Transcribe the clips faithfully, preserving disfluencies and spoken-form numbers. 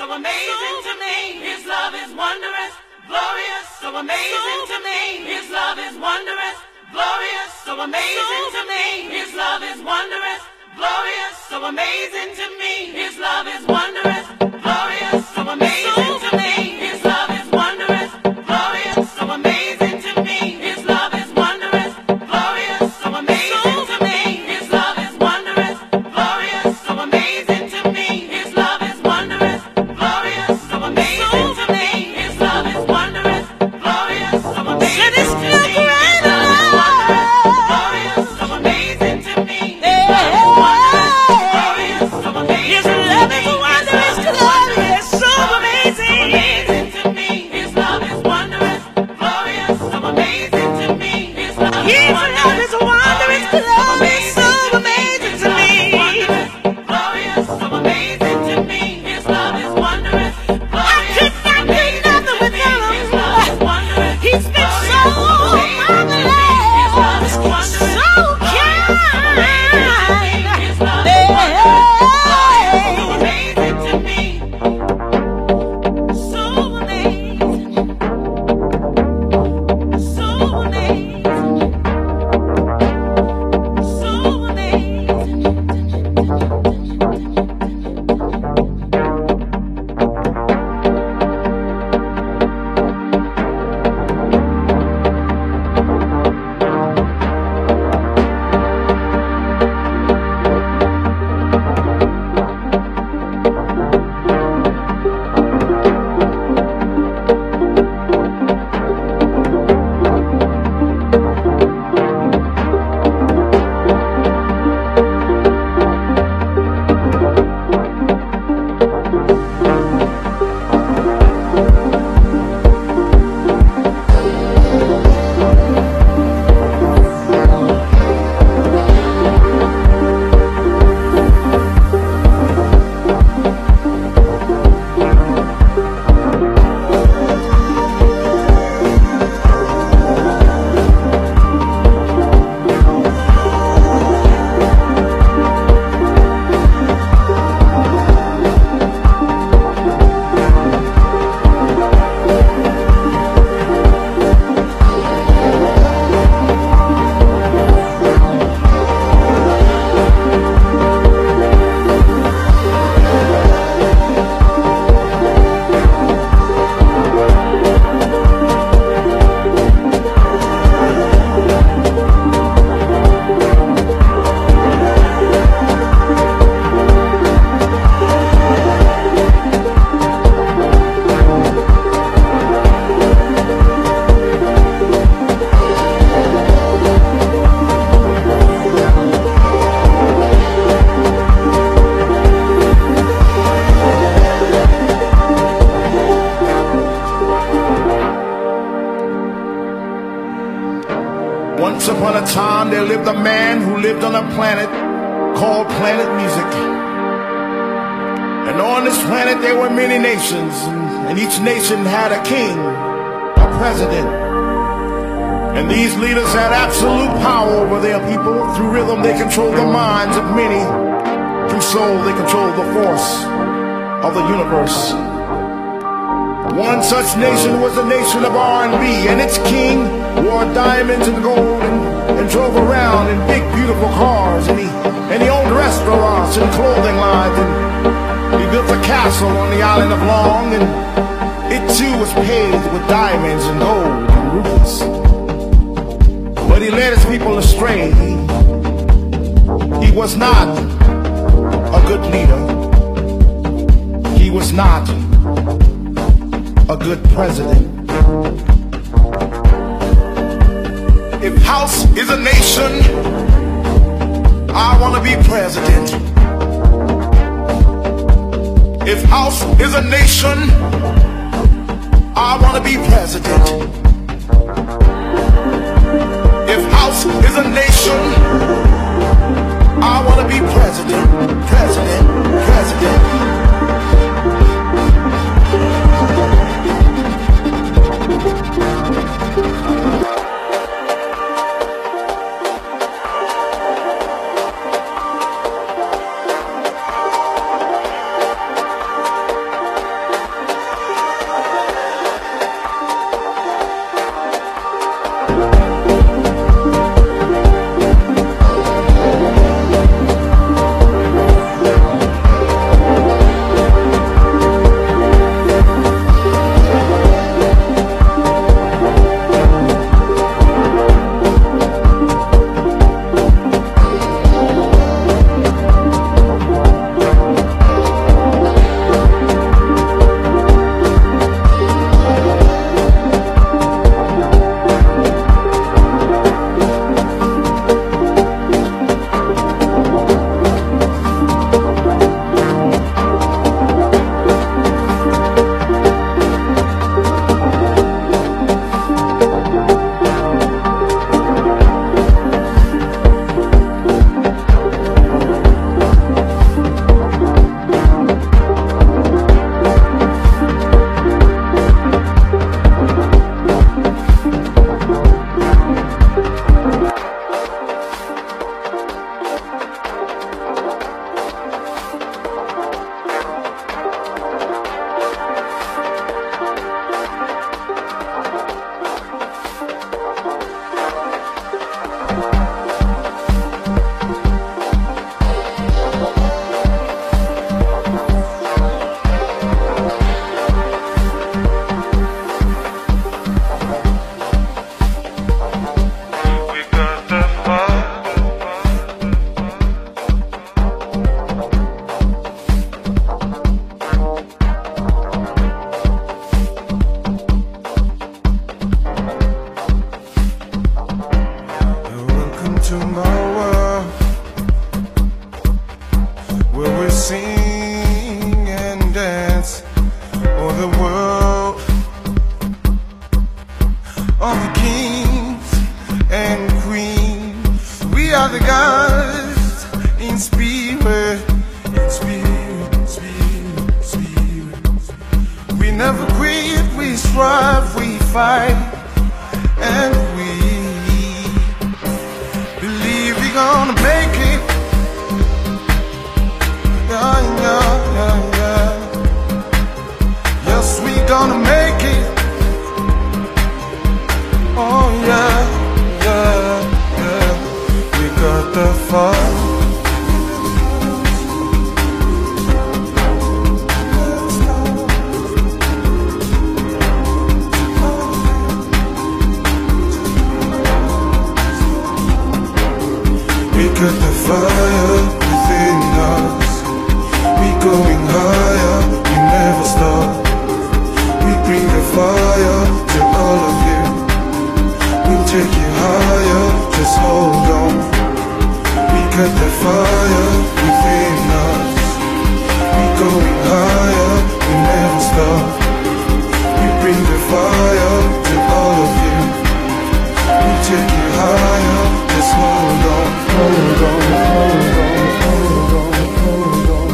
amazing to me. His love is wondrous, glorious, so amazing to me. His love is wondrous, glorious, so amazing to me. His love is wondrous, glorious, so amazing to me. His love is wondrous, glorious, so amazing to me. His love is wondrous, glorious, so amazing to me. His love is wondrous, glorious, so amazing to me. His love is wondrous, glorious, so amazing to me. His love is wondrous, glorious, so amazing to me. His love is wondrous, glorious, so amazing to me. Once upon a time there lived a man who lived on a planet called Planet Music. And on this planet there were many nations, and each nation had a king, a president. And these leaders had absolute power over their people. Through rhythm they controlled the minds of many. Through soul they controlled the force of the universe. One such nation was the nation of R and B, and its king wore diamonds and gold and, and drove around in big beautiful cars, and he, and he owned restaurants and clothing lines, and he built a castle on the island of Long, and it too was paved with diamonds and gold and rubies. But he led his people astray. He, he was not a good leader. He was not a good president. If house is a nation, I want to be president. If house is a nation, I want to be president. If house is a nation, I want to be president, president, president. we'll sing and dance for the world of the kings and queens. We are the gods in spirit, in spirit, in spirit, in spirit. We never quit, we strive, we fight, and we believe we're gonna make it. Yeah, yeah, yeah, yeah. Yes, we gonna make it. Oh yeah, yeah, yeah. We got the fire. We got the fire within us. We going higher, we never stop. We bring the fire to all of you. We'll take you higher, just hold on. We got the fire within us. We going higher, we never stop. We bring the fire to all of you. We'll take you higher, just hold on. Hold on, hold on, hold on, hold on,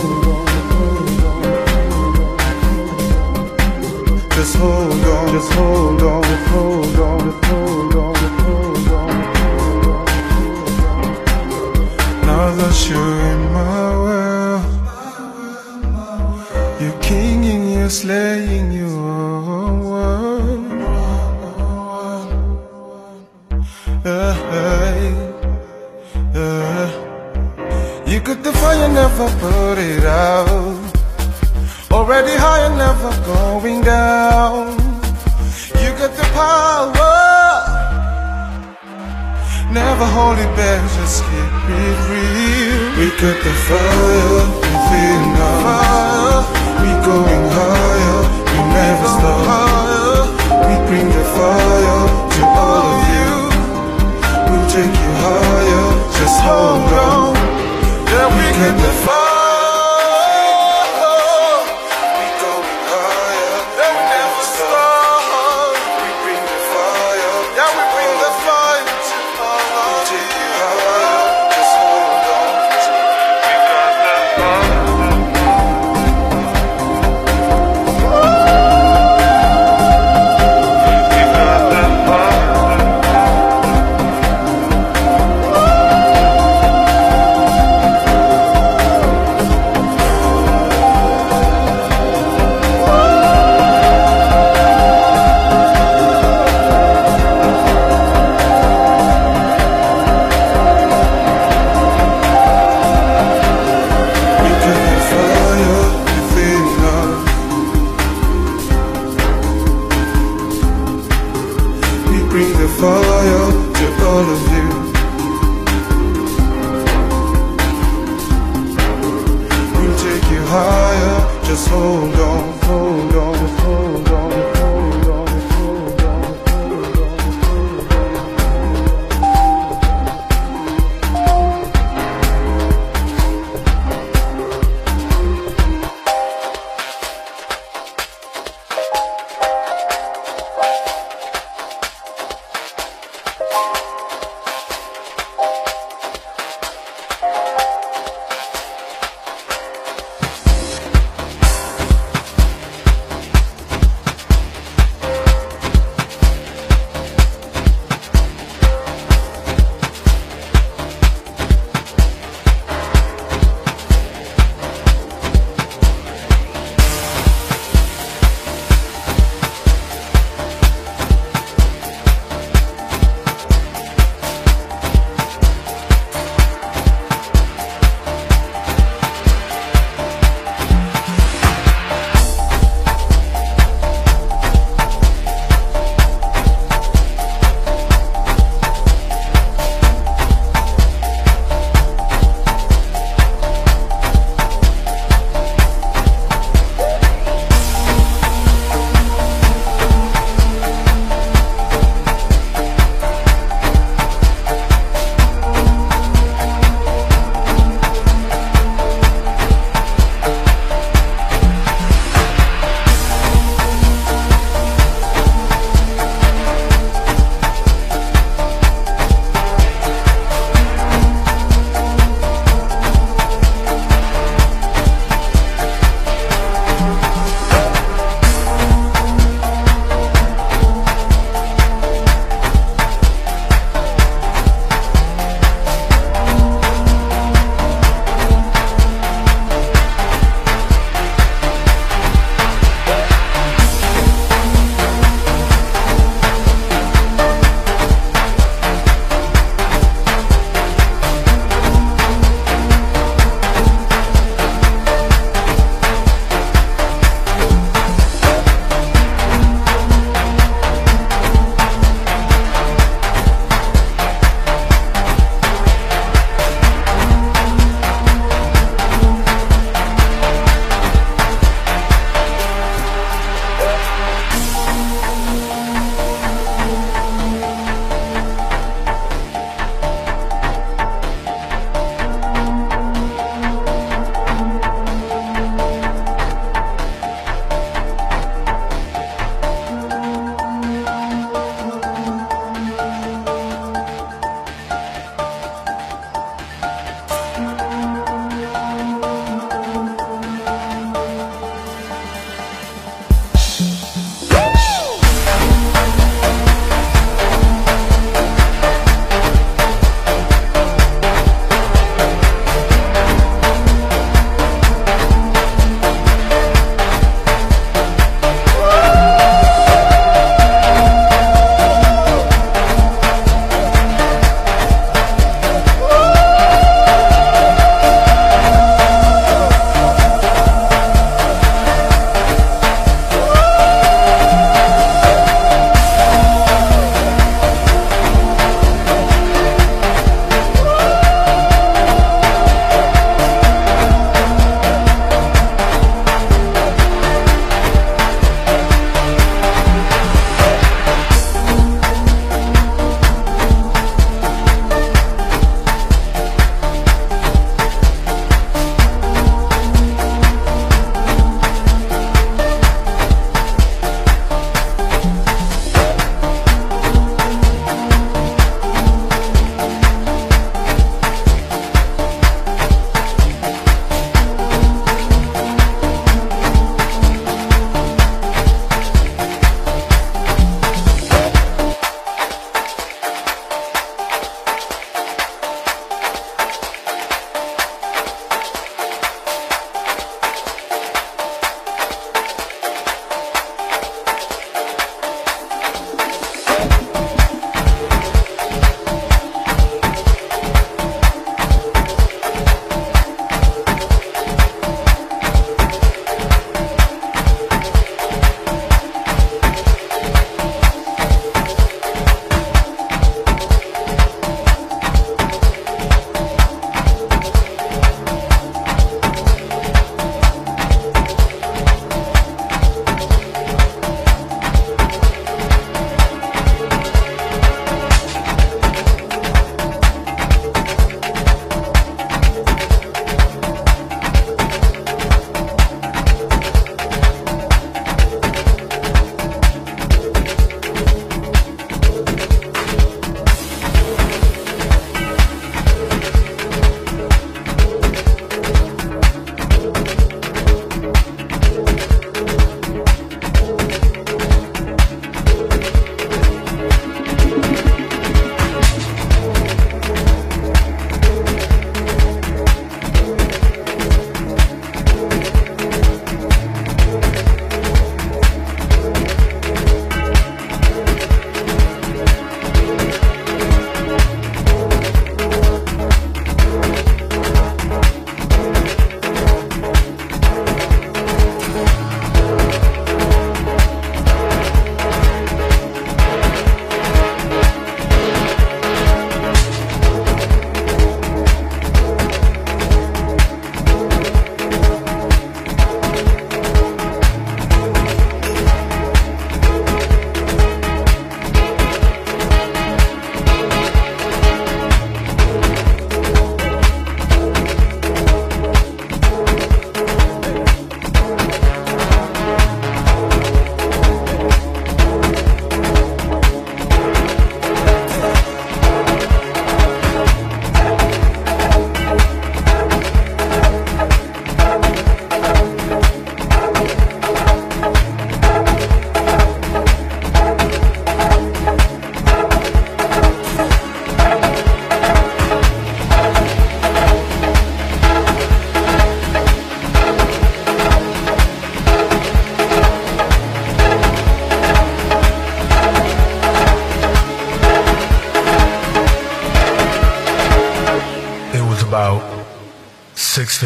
hold on. Just hold on, just hold on, hold on, hold on, hold on. Now that you're in my world, you're king and you're slaying your own world. Hey, hey. You got the fire, never put it out. Already high and never going down. You got the power, never hold it back, just keep it real. We got the fire within us. We going higher, we never stop. We bring the fire to all of you. We'll take you higher, just hold on. Yeah, we got the fire. Bring the fire to all of you. We'll take you higher, just hold on, hold on, hold on, hold on, hold on, hold on, hold on.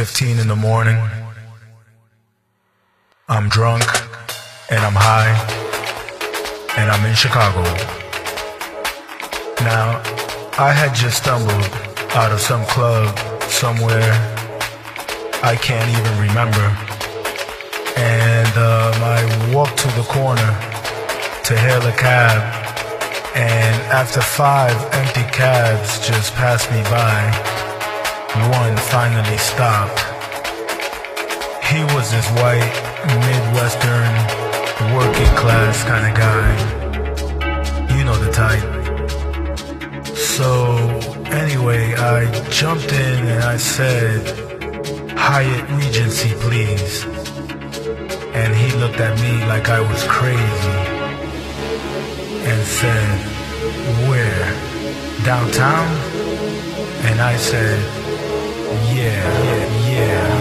fifteen in the morning. I'm drunk and I'm high and I'm in Chicago. Now, I had just stumbled out of some club somewhere I can't even remember, and um, I walked to the corner to hail a cab, and after five empty cabs just passed me by, one finally stopped. He was this white, Midwestern, working class kind of guy. You know the type. So anyway, I jumped in and I said, Hyatt Regency, please. And he looked at me like I was crazy and said, where? Downtown? And I said, yeah, yeah, yeah.